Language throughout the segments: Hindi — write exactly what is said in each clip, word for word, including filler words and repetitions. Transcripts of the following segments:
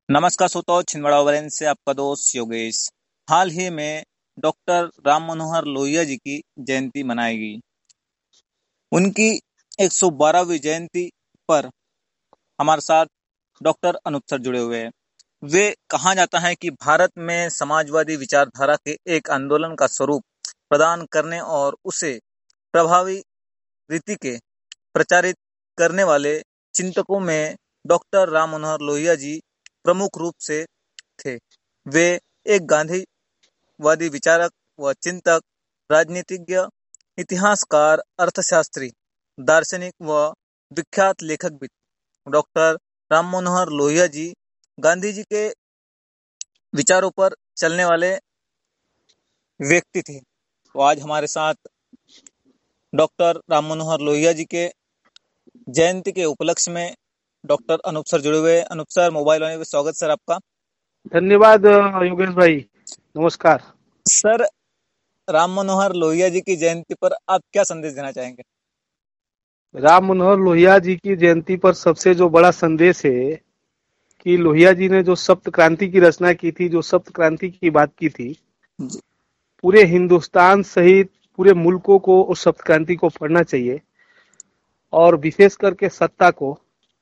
नमस्कार श्रोताओ, छिंदवाड़ा ओवरएन से आपका दोस्त योगेश। हाल ही में डॉक्टर राम मनोहर लोहिया जी की जयंती मनाई गई। उनकी एक सौ बारहवीं जयंती पर हमारे साथ डॉक्टर अनूप सर जुड़े हुए हैं। वे कहा जाता है कि भारत में समाजवादी विचारधारा के एक आंदोलन का स्वरूप प्रदान करने और उसे प्रभावी रीति के प्रचारित करने वाले चिंतकों में डॉक्टर राम मनोहर लोहिया जी प्रमुख रूप से थे। वे एक गांधीवादी विचारक व चिंतक, राजनीतिज्ञ, इतिहासकार, अर्थशास्त्री, दार्शनिक व विख्यात लेखक भी थे। डॉक्टर राम मनोहर लोहिया जी गांधी जी के विचारों पर चलने वाले व्यक्ति थे। तो आज हमारे साथ डॉक्टर राम मनोहर लोहिया जी के जयंती के उपलक्ष्य में डॉक्टर अनूप सर जुड़े हुए हैं। अनूप सर, मोबाइल वाले में स्वागत सर आपका। धन्यवाद योगेश भाई, नमस्कार सर। राम मनोहर लोहिया जी की जयंती पर आप क्या संदेश देना चाहेंगे? राम मनोहर लोहिया जी की जयंती पर सबसे जो बड़ा संदेश है कि लोहिया जी ने जो सप्त क्रांति की रचना की थी, जो सप्त क्रांति की बात की थी, पूरे हिंदुस्तान सहित पूरे मुल्कों को उस सप्त क्रांति को पढ़ना चाहिए और विशेष करके सत्ता को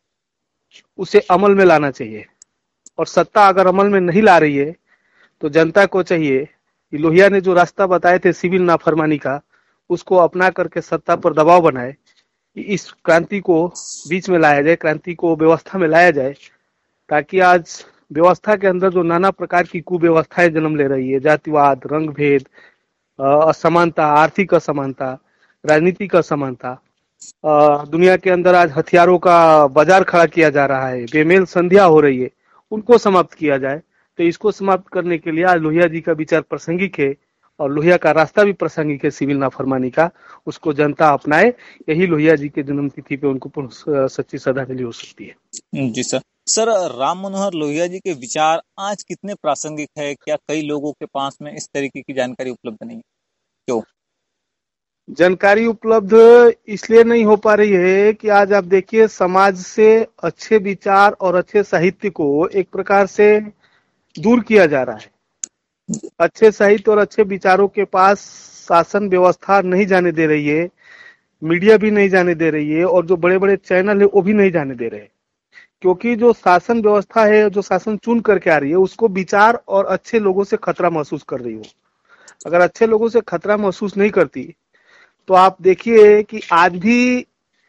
उसे अमल में लाना चाहिए। और सत्ता अगर अमल में नहीं ला रही है तो जनता को चाहिए कि लोहिया ने जो रास्ता बताए थे सिविल नाफरमानी का, उसको अपना करके सत्ता पर दबाव बनाए कि इस क्रांति को बीच में लाया जाए, क्रांति को व्यवस्था में लाया जाए, ताकि आज व्यवस्था के अंदर जो नाना प्रकार की कुव्यवस्थाएं जन्म ले रही है, जातिवाद, रंग भेद, असमानता, आर्थिक असमानता, राजनीतिक असमानता, दुनिया के अंदर आज हथियारों का बाजार खड़ा किया जा रहा है, बेमेल संध्या हो रही है, उनको समाप्त किया जाए। तो इसको समाप्त करने के लिए आज लोहिया जी का विचार प्रासंगिक है और लोहिया का रास्ता भी प्रासंगिक है सिविल नाफरमानी का। उसको जनता अपनाए, यही लोहिया जी के जन्म तिथि पे उनको सच्ची श्रद्धांजलि हो सकती है। जी सर। सर, राम मनोहर लोहिया जी के विचार आज कितने प्रासंगिक है? क्या कई लोगों के पास में इस तरीके की जानकारी उपलब्ध नहीं है? क्यों जानकारी उपलब्ध इसलिए नहीं हो पा रही है कि आज आप देखिए, समाज से अच्छे विचार और अच्छे साहित्य को एक प्रकार से दूर किया जा रहा है। अच्छे साहित्य और अच्छे विचारों के पास शासन व्यवस्था नहीं जाने दे रही है, मीडिया भी नहीं जाने दे रही है, और जो बड़े बड़े चैनल है वो भी नहीं जाने दे रहे हैं। क्योंकि जो शासन व्यवस्था है, जो शासन चुन करके आ रही है, उसको विचार और अच्छे लोगों से खतरा महसूस कर रही हो। अगर अच्छे लोगों से खतरा महसूस नहीं करती तो आप देखिए कि आज भी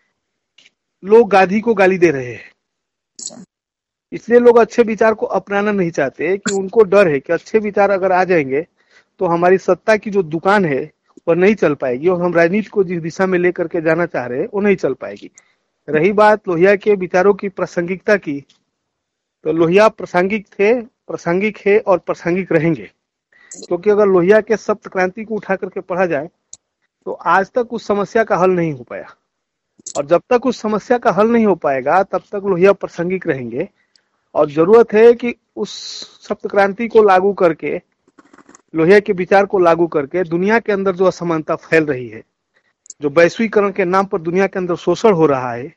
लोग गांधी को गाली दे रहे हैं। इसलिए लोग अच्छे विचार को अपनाना नहीं चाहते कि उनको डर है कि अच्छे विचार अगर आ जाएंगे तो हमारी सत्ता की जो दुकान है वो नहीं चल पाएगी और हम राजनीति को जिस दिशा में लेकर के जाना चाह रहे हैं वो नहीं चल पाएगी। रही बात लोहिया के विचारों की प्रासंगिकता की, तो लोहिया प्रासंगिक थे, प्रासंगिक है और प्रासंगिक रहेंगे। क्योंकि अगर लोहिया के सप्त क्रांति को उठा करके पढ़ा जाए तो आज तक उस समस्या का हल नहीं हो पाया, और जब तक उस समस्या का हल नहीं हो पाएगा तब तक लोहिया प्रासंगिक रहेंगे। और जरूरत है कि उस सप्त क्रांति को लागू करके, लोहिया के विचार को लागू करके दुनिया के अंदर जो असमानता फैल रही है, जो वैश्वीकरण के नाम पर दुनिया के अंदर शोषण हो रहा है,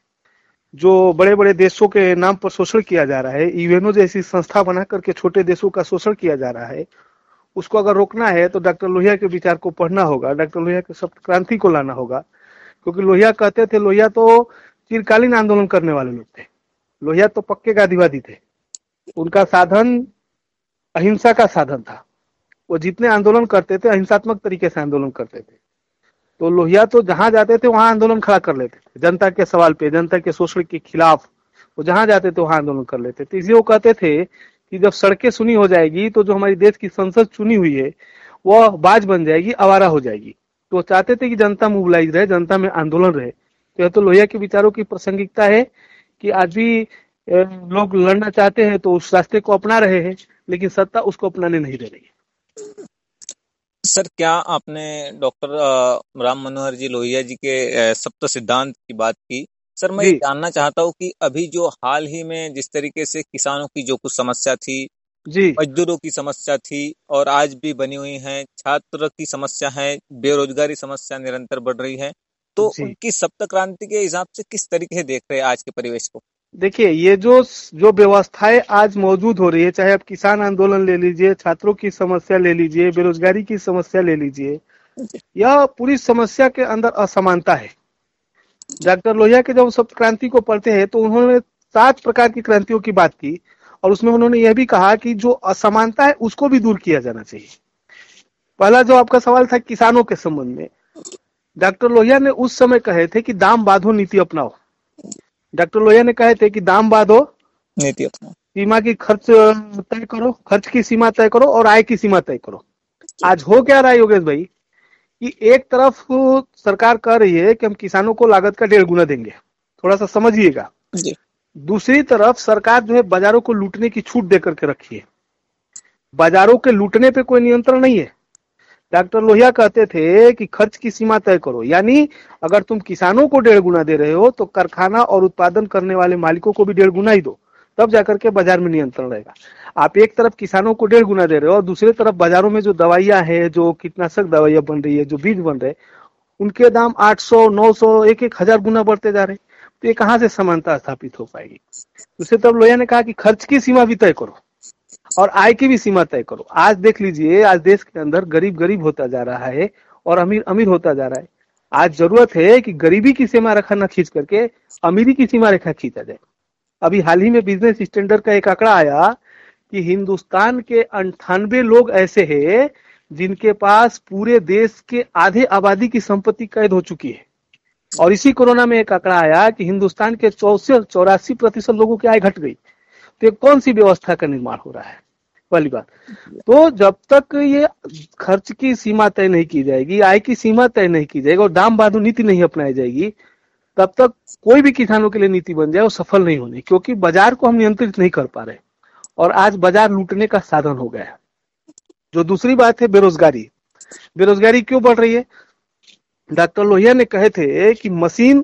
जो बड़े बड़े देशों के नाम पर शोषण किया जा रहा है, यूएनओ जैसी संस्था बना करके छोटे देशों का शोषण किया जा रहा है, उसको अगर रोकना है तो डॉक्टर लोहिया के विचार को पढ़ना होगा, डॉक्टर लोहिया के सप्त क्रांति को लाना होगा। क्योंकि लोहिया कहते थे, लोहिया तो चिरकालीन आंदोलन करने वाले लोग थे, लोहिया तो पक्के गांधीवादी थे। उनका साधन अहिंसा का साधन था। वो जितने आंदोलन करते थे अहिंसात्मक तरीके से आंदोलन करते थे। तो लोहिया तो जहां जाते थे वहां आंदोलन खड़ा कर लेते थे, जनता के सवाल पे, जनता के शोषण के खिलाफ वो जहां जाते थे वहां आंदोलन कर लेते थे। इसलिए वो कहते थे कि जब सड़कें सुनी हो जाएगी तो जो हमारी देश की संसद चुनी हुई है वह बाज बन जाएगी, आवारा हो जाएगी। तो वो चाहते थे कि जनता मोबिलाइज रहे, जनता में आंदोलन रहे। तो यह तो लोहिया के विचारों की प्रासंगिकता है कि आज भी लोग लड़ना चाहते हैं तो उस रास्ते को अपना रहे हैं, लेकिन सत्ता उसको अपनाने नहीं दे रही है। सर, क्या आपने डॉक्टर राम मनोहर जी लोहिया जी के सप्त सिद्धांत की बात की? सर, मैं ये जानना चाहता हूँ कि अभी जो हाल ही में जिस तरीके से किसानों की जो कुछ समस्या थी, जी, मजदूरों की समस्या थी और आज भी बनी हुई है, छात्र की समस्या है, बेरोजगारी समस्या निरंतर बढ़ रही है, तो जी। उनकी सप्त क्रांति के हिसाब से किस तरीके से देख रहे हैं आज के परिवेश को? देखिए, ये जो जो व्यवस्थाएं आज मौजूद हो रही है, चाहे आप किसान आंदोलन ले लीजिए, छात्रों की समस्या ले लीजिए, बेरोजगारी की समस्या ले लीजिए, यह पूरी समस्या के अंदर असमानता है। डॉक्टर लोहिया के जब सब क्रांति को पढ़ते हैं तो उन्होंने सात प्रकार की क्रांतियों की बात की, और उसमें उन्होंने यह भी कहा कि जो असमानता है उसको भी दूर किया जाना चाहिए। पहला जो आपका सवाल था किसानों के संबंध में, डॉक्टर लोहिया ने उस समय कहे थे कि दाम बांधो नीति अपनाओ। डॉक्टर लोहिया ने कहे थे कि दाम बांधो नीति अपनाओ, सीमा की खर्च तय करो, खर्च की सीमा तय करो और आय की सीमा तय करो। आज हो क्या रहा है योगेश भाई कि एक तरफ सरकार कह रही है कि हम किसानों को लागत का डेढ़ गुना देंगे, थोड़ा सा समझिएगा। दूसरी तरफ सरकार जो है बाजारों को लूटने की छूट देकर के रखी है। बाजारों के लूटने पे कोई नियंत्रण नहीं है। डॉक्टर लोहिया कहते थे कि खर्च की सीमा तय करो, यानी अगर तुम किसानों को डेढ़ गुना दे रहे हो तो कारखाना और उत्पादन करने वाले मालिकों को भी डेढ़ गुना ही दो, तब जाकर के बाजार में नियंत्रण रहेगा। आप एक तरफ किसानों को डेढ़ गुना दे रहे हो और दूसरी तरफ बाजारों में जो दवाइयां हैं, जो कीटनाशक दवाइयां बन रही है, जो बीज बन रहे, उनके दाम आठ सौ, नौ सौ, एक एक हजार गुना बढ़ते जा रहे। तो ये कहां से समानता स्थापित हो पाएगी? दूसरी तरफ लोहिया ने कहा कि खर्च की सीमा भी तय करो और आय की भी सीमा तय करो। आज देख लीजिए, आज देश के अंदर गरीब गरीब होता जा रहा है और अमीर अमीर होता जा रहा है। आज जरूरत है कि गरीबी की सीमा रेखा न खींच करके अमीरी की सीमा रेखा खींचा जाए। अभी हाल ही में बिजनेस स्टैंडर्ड का एक आंकड़ा आया कि हिंदुस्तान के अंठानवे लोग ऐसे हैं जिनके पास पूरे देश के आधे आबादी की संपत्ति कैद हो चुकी है। और इसी कोरोना में एक आंकड़ा आया कि हिंदुस्तान के चौसठ चौरासी प्रतिशत लोगों की आय घट गई। तो ये कौन सी व्यवस्था का निर्माण हो रहा है? पहली बात तो जब तक ये खर्च की सीमा तय नहीं की जाएगी, आय की सीमा तय नहीं की जाएगी और दाम बांधो नीति नहीं अपनाई जाएगी, तब तक कोई भी किसानों के लिए नीति बन जाए वो सफल नहीं होनी, क्योंकि बाजार को हम नियंत्रित नहीं कर पा रहे और आज बाजार लूटने का साधन हो गया है। जो दूसरी बात है बेरोजगारी, बेरोजगारी क्यों बढ़ रही है? डॉक्टर लोहिया ने कहे थे कि मशीन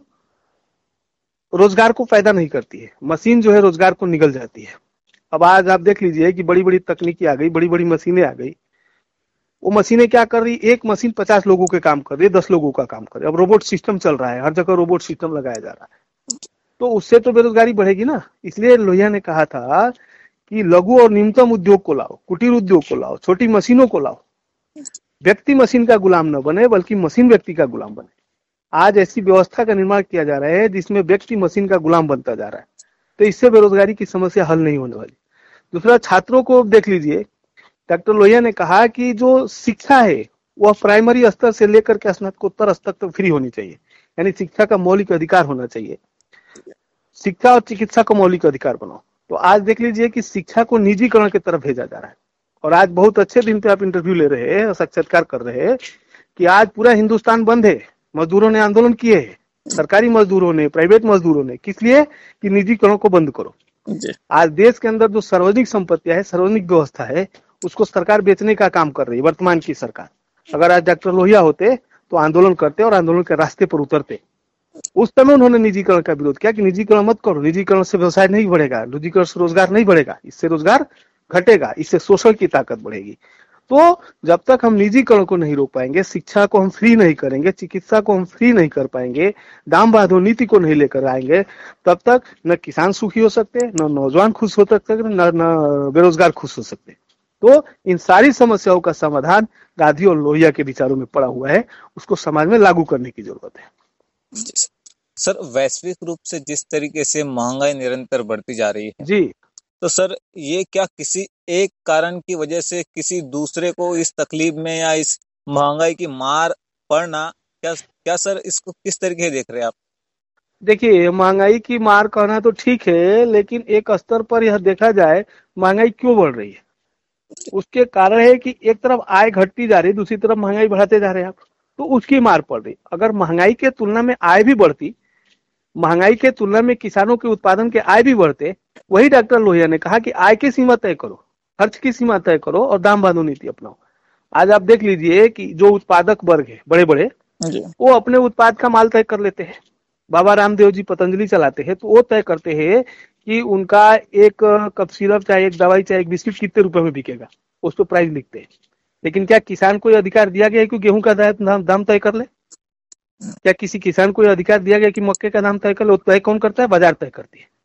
रोजगार को पैदा नहीं करती है, मशीन जो है रोजगार को निगल जाती है। अब आज आप देख लीजिए कि बड़ी बड़ी तकनीकी आ गई, बड़ी बड़ी मशीनें आ गई। वो मशीनें क्या कर रही, एक मशीन पचास लोगों के काम कर रही है, दस लोगों का काम कर रही है। अब रोबोट सिस्टम चल रहा है, हर जगह रोबोट सिस्टम लगाया जा रहा है, तो उससे तो बेरोजगारी बढ़ेगी ना। इसलिए लोहिया ने कहा था कि लघु और न्यूनतम उद्योग को लाओ, कुटीर उद्योग को लाओ, छोटी मशीनों को लाओ। व्यक्ति मशीन का गुलाम न बने बल्कि मशीन व्यक्ति का गुलाम बने। आज ऐसी व्यवस्था का निर्माण किया जा रहा है जिसमें व्यक्ति मशीन का गुलाम बनता जा रहा है, तो इससे बेरोजगारी की समस्या हल नहीं होने वाली। दूसरा, छात्रों को देख लीजिए, डॉक्टर लोहिया ने कहा कि जो शिक्षा है वह प्राइमरी स्तर से लेकर के स्नातकोत्तर स्तर तक फ्री होनी चाहिए, यानी शिक्षा का मौलिक अधिकार होना चाहिए। शिक्षा और चिकित्सा को मौलिक अधिकार बनाओ। तो आज देख लीजिए कि शिक्षा को निजीकरण की तरफ भेजा जा रहा है। और आज बहुत अच्छे दिन पे आप इंटरव्यू ले रहे हैं, साक्षात्कार कर रहे हैं कि आज पूरा हिंदुस्तान बंद है, मजदूरों ने आंदोलन किए हैं, सरकारी मजदूरों ने, प्राइवेट मजदूरों ने, किस लिए? कि निजीकरण को बंद करो। आज देश के अंदर जो सार्वजनिक संपत्तियां है, सार्वजनिक व्यवस्था है, उसको सरकार बेचने का काम कर रही है, वर्तमान की सरकार। अगर आज डॉक्टर लोहिया होते तो आंदोलन करते और आंदोलन के रास्ते पर उतरते। उस समय उन्होंने निजीकरण का विरोध किया कि निजीकरण मत करो, निजीकरण से व्यवसाय नहीं बढ़ेगा, निजीकरण से रोजगार नहीं बढ़ेगा, इससे रोजगार घटेगा, इससे शोषण की ताकत बढ़ेगी। तो जब तक हम निजीकरण को नहीं रोक पाएंगे, शिक्षा को हम फ्री नहीं करेंगे, चिकित्सा को हम फ्री नहीं कर पाएंगे, दाम बांधो नीति को नहीं लेकर आएंगे, तब तक न किसान सुखी हो सकते, न नौजवान खुश हो सकते, न न बेरोजगार खुश हो सकते। तो इन सारी समस्याओं का समाधान गांधी और लोहिया के विचारों में पड़ा हुआ है, उसको समाज में लागू करने की जरूरत है। सर, वैश्विक रूप से जिस तरीके से महंगाई निरंतर बढ़ती जा रही है जी, तो सर ये क्या किसी एक कारण की वजह से किसी दूसरे को इस तकलीफ में या इस महंगाई की मार पड़ना, क्या क्या सर इसको किस तरीके से देख रहे हैं आप? देखिए, महंगाई की मार कहना तो ठीक है, लेकिन एक स्तर पर यह देखा जाए महंगाई क्यों बढ़ रही है। उसके कारण है कि एक तरफ आय घटती जा रही है, दूसरी तरफ महंगाई बढ़ाते जा रहे हैं आप, तो उसकी मार पड़ रही। अगर महंगाई के तुलना में आय भी बढ़ती, महंगाई के तुलना में किसानों के उत्पादन के आय भी बढ़ते, वही डॉक्टर लोहिया ने कहा कि आय की सीमा तय करो, खर्च की सीमा तय करो और दाम बांधो नीति अपनाओ। आज आप देख लीजिए कि जो उत्पादक वर्ग है बड़े बड़े, वो अपने उत्पाद का माल तय कर लेते हैं। बाबा रामदेव जी पतंजलि चलाते हैं, तो वो तय करते हैं कि उनका एक कप सिरप चाहे एक दवाई चाहे एक बिस्किट कितने रुपए में बिकेगा, उस पर प्राइस लिखते हैं। लेकिन क्या किसान को अधिकार दिया गया है कि गेहूं का दाम, दाम तय कर ले? क्या किसी किसान को अधिकार दिया गया कि मक्के का दाम तय कर ले? तय कौन करता है? बाजार तय करती है।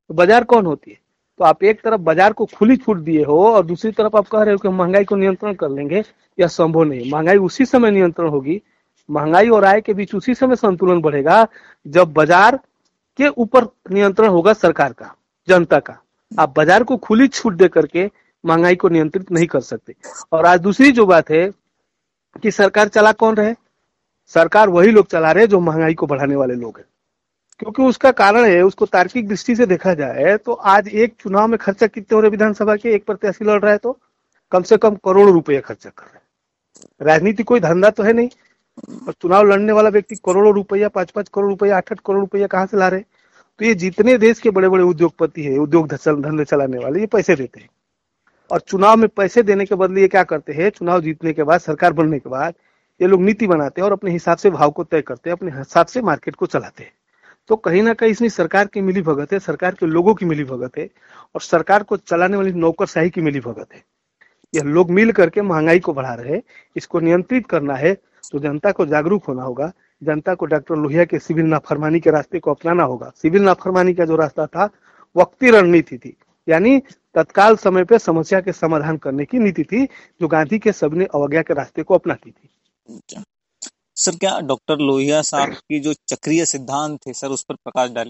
तो बाजार कौन होती है? तो आप एक तरफ बाजार को खुली छूट दिए हो और दूसरी तरफ आप कह रहे हो कि हम महंगाई को नियंत्रण कर लेंगे। यह संभव नहीं। महंगाई उसी समय नियंत्रण होगी, महंगाई और आय के बीच उसी समय संतुलन बढ़ेगा जब बाजार के ऊपर नियंत्रण होगा सरकार का, जनता का। आप बाजार को खुली छूट दे करके महंगाई को नियंत्रित नहीं कर सकते। और आज दूसरी जो बात है कि सरकार चला कौन रहे? सरकार वही लोग चला रहे जो महंगाई को बढ़ाने वाले लोग हैं। क्योंकि उसका कारण है, उसको तार्किक दृष्टि से देखा जाए तो आज एक चुनाव में खर्चा कितने हो रहे विधानसभा के? एक प्रत्याशी लड़ रहा है तो कम से कम करोड़ों रुपए खर्चा कर रहे हैं। राजनीति कोई धंधा तो है नहीं, और चुनाव लड़ने वाला व्यक्ति करोड़ों रुपया, पांच पांच करोड़ रुपया, आठ आठ करोड़ रुपया कहाँ से ला रहे? तो ये जितने देश के बड़े बड़े उद्योगपति है, उद्योग धंधे चलाने वाले, ये पैसे देते हैं। और चुनाव में पैसे देने के बदले ये क्या करते हैं? चुनाव जीतने के बाद, सरकार बनने के बाद ये लोग नीति बनाते हैं और अपने हिसाब से भाव को तय करते हैं, अपने हिसाब से मार्केट को चलाते हैं। तो कहीं ना कहीं इसमें सरकार की मिली भगत है, सरकार के लोगों की मिली भगत है, और सरकार को चलाने वाली नौकरशाही की मिली भगत है। यह लोग मिल करके महंगाई को बढ़ा रहे हैं। इसको नियंत्रित करना है तो जनता को जागरूक होना होगा। जनता को डॉक्टर लोहिया के सिविल नाफरमानी के रास्ते को अपनाना होगा। सिविल नाफरमानी का जो रास्ता था वक्ती रणनीति थी, यानी तत्काल समय पे समस्या के समाधान करने की नीति थी, जो गांधी के सबने अवज्ञा के रास्ते को अपनाती थी। सर, क्या डॉक्टर लोहिया साहब की जो चक्रीय सिद्धांत थे सर, उस पर प्रकाश डाले?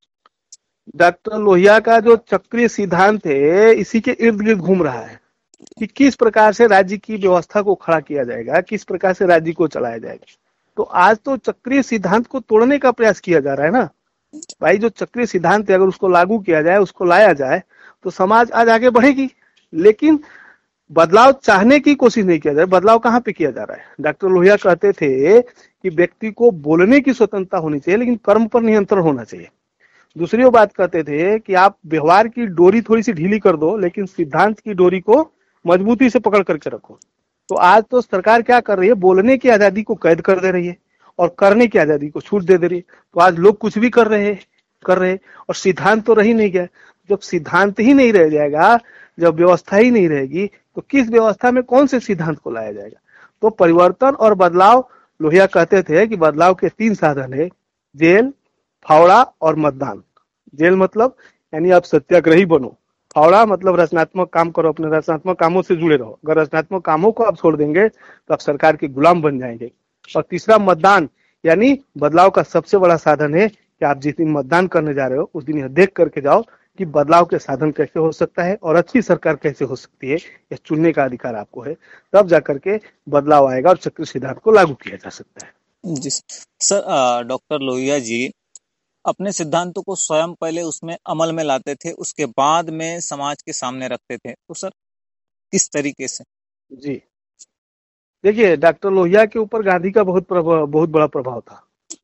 डॉक्टर लोहिया का जो चक्रीय सिद्धांत है, इसी के इर्द गिर्द घूम रहा है कि किस प्रकार से राज्य की व्यवस्था को खड़ा किया जाएगा, किस प्रकार से राज्य को चलाया जाएगा। तो आज तो चक्रीय सिद्धांत को तोड़ने का प्रयास किया जा रहा है ना भाई। जो चक्रीय सिद्धांत है, अगर उसको लागू किया जाए, उसको लाया जाए, तो समाज आज आगे बढ़ेगी। लेकिन बदलाव चाहने की कोशिश नहीं किया जाए। बदलाव कहाँ पे किया जा रहा है? डॉक्टर लोहिया कहते थे कि व्यक्ति को बोलने की स्वतंत्रता होनी चाहिए, लेकिन कर्म पर नियंत्रण होना चाहिए। दूसरी वो बात कहते थे कि आप व्यवहार की डोरी थोड़ी सी ढीली कर दो, लेकिन सिद्धांत की डोरी को मजबूती से पकड़ करके रखो। तो आज तो सरकार क्या कर रही है? बोलने की आजादी को कैद कर दे रही है और करने की आजादी को छूट दे दे रही है। तो आज लोग कुछ भी कर रहे हैं कर रहे हैं और सिद्धांत तो रह ही नहीं गया। जब सिद्धांत ही नहीं रह जाएगा, जब व्यवस्था ही नहीं रहेगी, तो किस व्यवस्था में कौन से सिद्धांत को लाया जाएगा? तो परिवर्तन और बदलाव, लोहिया कहते थे कि बदलाव के तीन साधन है, जेल, फावड़ा और मतदान। जेल मतलब यानी आप सत्याग्रही बनो, फावड़ा मतलब रचनात्मक काम करो, अपने रचनात्मक कामों से जुड़े रहो। अगर रचनात्मक कामों को आप छोड़ देंगे तो आप सरकार के गुलाम बन जाएंगे। और तीसरा मतदान, यानी बदलाव का सबसे बड़ा साधन है कि आप जिस दिन मतदान करने जा रहे हो उस दिन यह देख करके जाओ कि बदलाव के साधन कैसे हो सकता है और अच्छी सरकार कैसे हो सकती है। यह चुनने का अधिकार आपको है, तब जाकर के बदलाव आएगा और चक्र सिद्धांत को लागू किया जा सकता है। जी सर, डॉक्टर लोहिया जी अपने सिद्धांतों को स्वयं पहले उसमें अमल में लाते थे, उसके बाद में समाज के सामने रखते थे। तो सर किस तरीके से? जी देखिए, डॉक्टर लोहिया के ऊपर गांधी का बहुत प्रभाव, बहुत बड़ा प्रभाव था।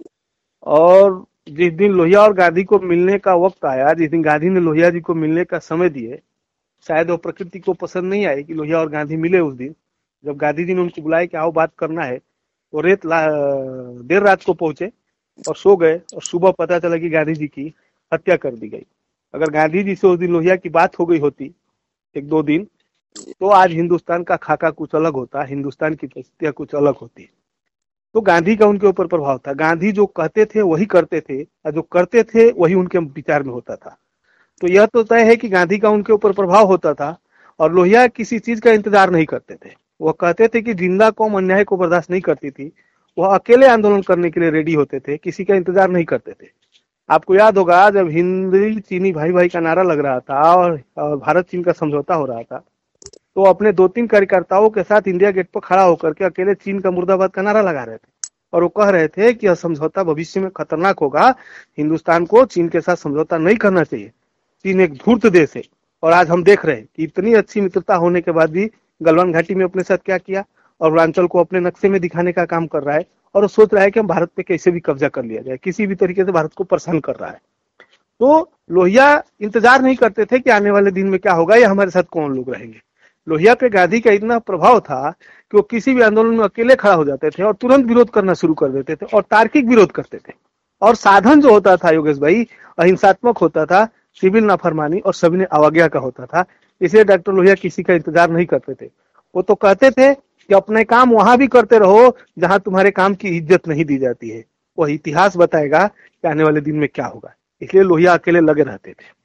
और जिस दिन लोहिया और गांधी को मिलने का वक्त आया, जिस दिन गांधी ने लोहिया जी को मिलने का समय दिए, शायद वो प्रकृति को पसंद नहीं आई कि लोहिया और गांधी मिले। उस दिन जब गांधी जी ने उनको बुलाया कि आओ बात करना है, तो रेत देर रात को पहुंचे और सो गए, और सुबह पता चला कि गांधी जी की हत्या कर दी गई। अगर गांधी जी से उस दिन लोहिया की बात हो गई होती एक दो दिन, तो आज हिंदुस्तान का खाका कुछ अलग होता, हिंदुस्तान की परिस्थितियां कुछ अलग होती। तो गांधी का उनके ऊपर प्रभाव था। गांधी जो कहते थे वही करते थे, और जो करते थे वही उनके विचार में होता था। तो यह तो तय है कि गांधी का उनके ऊपर प्रभाव होता था। और लोहिया किसी चीज का इंतजार नहीं करते थे। वह कहते थे कि जिंदा कौम अन्याय को बर्दाश्त नहीं करती थी, वह अकेले आंदोलन करने के लिए रेडी होते थे, किसी का इंतजार नहीं करते थे। आपको याद होगा जब हिंदी चीनी भाई भाई का नारा लग रहा था और भारत चीन का समझौता हो रहा था, तो अपने दो तीन कार्यकर्ताओं के साथ इंडिया गेट पर खड़ा होकर के अकेले चीन का मुर्दाबाद का नारा लगा रहे थे। और वो कह रहे थे कि यह समझौता भविष्य में खतरनाक होगा, हिंदुस्तान को चीन के साथ समझौता नहीं करना चाहिए, चीन एक धूर्त देश है। और आज हम देख रहे हैं कि इतनी अच्छी मित्रता होने के बाद भी गलवान घाटी में अपने साथ क्या किया, और अरुणाचल को अपने नक्शे में दिखाने का काम कर रहा है, और वो सोच रहा है कि हम भारत पे कैसे भी कब्जा कर लिया जाए, किसी भी तरीके से भारत को परेशान कर रहा है। तो लोहिया इंतजार नहीं करते थे कि आने वाले दिन में क्या होगा या हमारे साथ कौन लोग रहेंगे। लोहिया पे गांधी का इतना प्रभाव था कि वो किसी भी आंदोलन में अकेले खड़ा हो जाते थे और तुरंत विरोध करना शुरू कर देते थे, और तार्किक विरोध करते थे। और साधन जो होता था योगेश भाई, अहिंसात्मक होता था, सिविल नाफरमानी और सभी ने अवज्ञा का होता था। इसलिए डॉक्टर लोहिया किसी का इंतजार नहीं करते थे। वो तो कहते थे कि अपने काम वहां भी करते रहो जहां तुम्हारे काम की इज्जत नहीं दी जाती है। वह इतिहास बताएगा कि आने वाले दिन में क्या होगा। इसलिए लोहिया अकेले लगे रहते थे।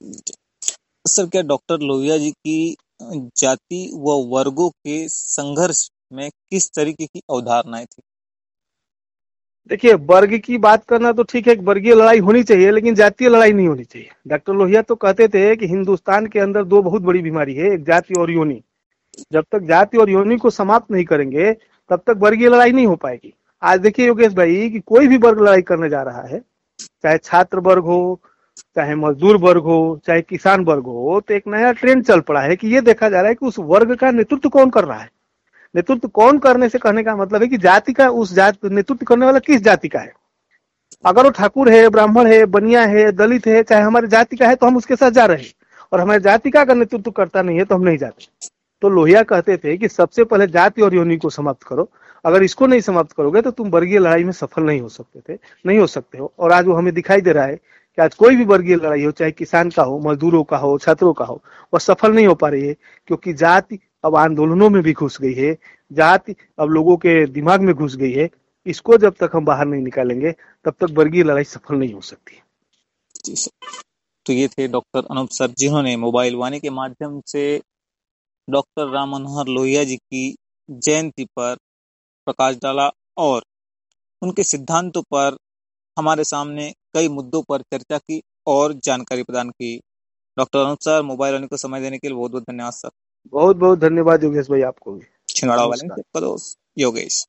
सर, क्या डॉक्टर लोहिया जी की जाति व वर्गों के संघर्ष में किस तरीके की अवधारणाएं थी? देखिए, वर्ग की बात करना तो ठीक है, एक वर्गीय लड़ाई होनी चाहिए, लेकिन जातीय लड़ाई नहीं होनी चाहिए। डॉक्टर लोहिया तो कहते थे कि हिंदुस्तान के अंदर दो बहुत बड़ी बीमारी है, एक जाति और योनि। जब तक जाति और योनि को समाप्त नहीं करेंगे तब तक वर्गीय लड़ाई नहीं हो पाएगी। आज देखिए योगेश भाई कि कोई भी वर्ग लड़ाई करने जा रहा है, चाहे छात्र वर्ग हो, चाहे मजदूर वर्ग हो, चाहे किसान वर्ग हो, तो एक नया ट्रेंड चल पड़ा है कि ये देखा जा रहा है कि उस वर्ग का नेतृत्व कौन कर रहा है। नेतृत्व कौन करने से कहने का मतलब है कि जाति का, उस जाति नेतृत्व करने वाला किस जाति का है। अगर वो ठाकुर है, ब्राह्मण है, बनिया है, दलित है, चाहे हमारी जाति का है तो हम उसके साथ जा रहे हैं, और हमारी जाति का अगर नेतृत्व करता नहीं है तो हम नहीं जाते। तो लोहिया कहते थे कि सबसे पहले जाति और योनि को समाप्त करो, अगर इसको नहीं समाप्त करोगे तो तुम वर्गीय लड़ाई में सफल नहीं हो सकते थे, नहीं हो सकते हो। और आज वो हमें दिखाई दे रहा है कि आज कोई भी वर्गीय लड़ाई हो, चाहे किसान का हो, मजदूरों का हो, छात्रों का हो, वह सफल नहीं हो पा रही है, क्योंकि जाति अब आंदोलनों में भी घुस गई है, जाति अब लोगों के दिमाग में घुस गई है। इसको जब तक हम बाहर नहीं निकालेंगे तब तक वर्गीय लड़ाई सफल नहीं हो सकती। जी सर। तो ये थे डॉक्टर अनूप सर, जिन्होंने मोबाइल वाणी के माध्यम से डॉक्टर राम मनोहर लोहिया जी की जयंती पर प्रकाश डाला और उनके सिद्धांतों पर हमारे सामने कई मुद्दों पर चर्चा की और जानकारी प्रदान की। Doctor Anoop sir, mobile Vani को समय देने के लिए बहुत बहुत धन्यवाद सर। बहुत बहुत धन्यवाद योगेश भाई, आपको भी। छिंदवाड़ा वाले नमस्कार। से आपका दोस्त योगेश।